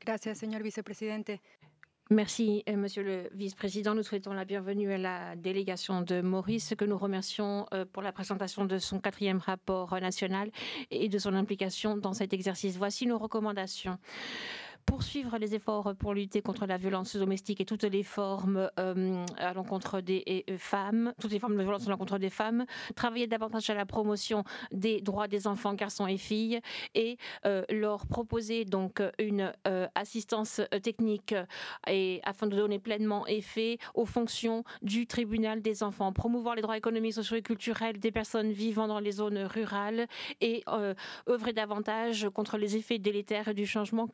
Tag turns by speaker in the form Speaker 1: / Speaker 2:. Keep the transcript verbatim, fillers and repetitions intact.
Speaker 1: Gracias, señor vicepresidente.
Speaker 2: Merci, euh, Monsieur le Vice-président. Nous souhaitons la bienvenue à la délégation de Maurice, que nous remercions euh, pour la présentation de son quatrième rapport euh, national et de son implication dans cet exercice. Voici nos recommandations. Poursuivre les efforts pour lutter contre la violence domestique et toutes les formes euh, à l'encontre des et, euh, femmes, toutes les formes de violence à l'encontre des femmes, travailler davantage à la promotion des droits des enfants, garçons et filles, et euh, leur proposer donc une euh, assistance technique et afin de donner pleinement effet aux fonctions du tribunal des enfants, promouvoir les droits économiques, sociaux et culturels des personnes vivant dans les zones rurales et euh, œuvrer davantage contre les effets délétères du changement